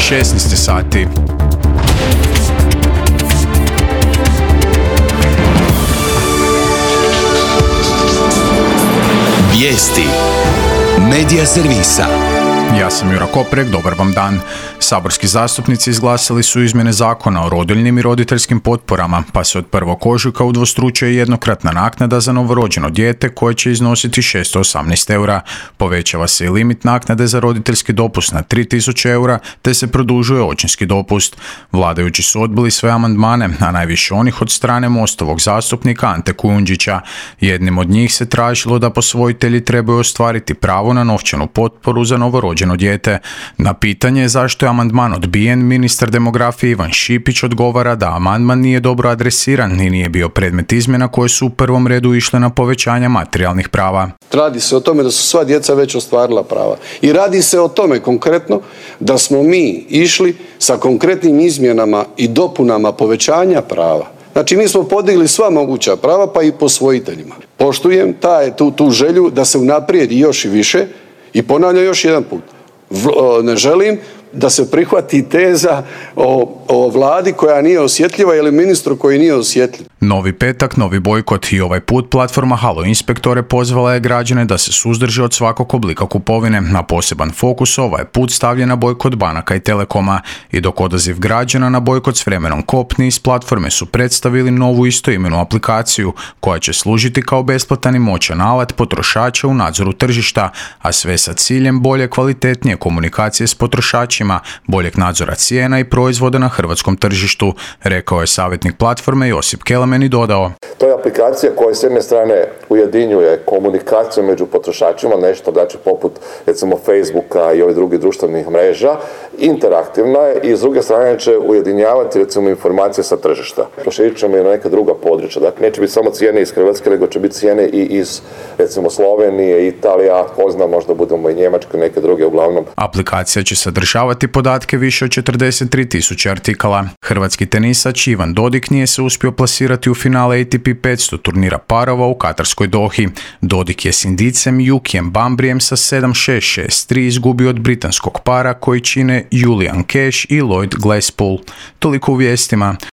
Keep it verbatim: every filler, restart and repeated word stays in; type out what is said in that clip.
šesnaest sati. Vijesti Medija servisa. Ja sam Jura Koprek, dobar vam dan. Saborski zastupnici izglasali su izmjene zakona o rodiljnim i roditeljskim potporama, pa se od prvog ožujka udvostručuje jednokratna naknada za novorođeno dijete koje će iznositi šesto osamnaest eura. Povećava se i limit naknade za roditeljski dopust na tri tisuće eura, te se produžuje očinski dopust. Vladajući su odbili sve amandmane, a najviše onih od strane Mostovog zastupnika Ante Kujundžića. Jednim od njih se tražilo da posvojitelji trebaju ostvariti pravo na novčanu potporu za novorođeno dijete. Na pitanje zašto je amandman odbijen, ministar demografije Ivan Šipić odgovara da amandman nije dobro adresiran i nije bio predmet izmjena koje su u prvom redu išle na povećanje materijalnih prava. Radi se o tome da su sva djeca već ostvarila prava. I radi se o tome konkretno da smo mi išli sa konkretnim izmjenama i dopunama povećanja prava. Znači mi smo podigli sva moguća prava, pa i posvojiteljima. Poštujem taj, tu, tu želju da se unaprijedi još i više i ponavljam još jedan put. Ne želim da se prihvati teza o, o vladi koja nije osjetljiva ili ministru koji nije osjetljiv. Novi petak, novi bojkot i ovaj put platforma Halo inspektore pozvala je građane da se suzdrže od svakog oblika kupovine. Na poseban fokus ovaj put stavljen na bojkot banaka i telekoma. I dok odaziv građana na bojkot s vremenom kopni, iz platforme su predstavili novu istoimenu aplikaciju koja će služiti kao besplatan i moćan alat potrošača u nadzoru tržišta, a sve sa ciljem bolje, kvalitetnije komunikacije s potrošačima, boljeg nadzora cijena i proizvoda na hrvatskom tržištu, rekao je savjetnik platforme Josip Kelemen i dodao. To je aplikacija koja s jedne strane ujedinjuje komunikaciju među potrošačima, nešto znači poput recimo Facebooka i ovih drugih društvenih mreža, interaktivna je i s druge strane će ujedinjavati recimo informacije sa tržišta. Proširit ćemo i na neka druga područja, dakle neće biti samo cijene iz Hrvatske, nego će biti cijene i iz recimo Slovenije, Italija, ko zna, možda budemo i Njemačke, neke druge uglavnom. Aplikacija će sadržavati podatke više od četrdeset tri tisuće artikala. Hrvatski tenisač Ivan Dodig nije se uspio plasirati u finale A T P petsto turnira parova u Katarskoj Dohi. Dodig je s Indicem Yukijem Bambrijem sa sedam šest šest tri izgubio od britanskog para koji čine Julian Cash i Lloyd Glasspool. Toliko u vijestima.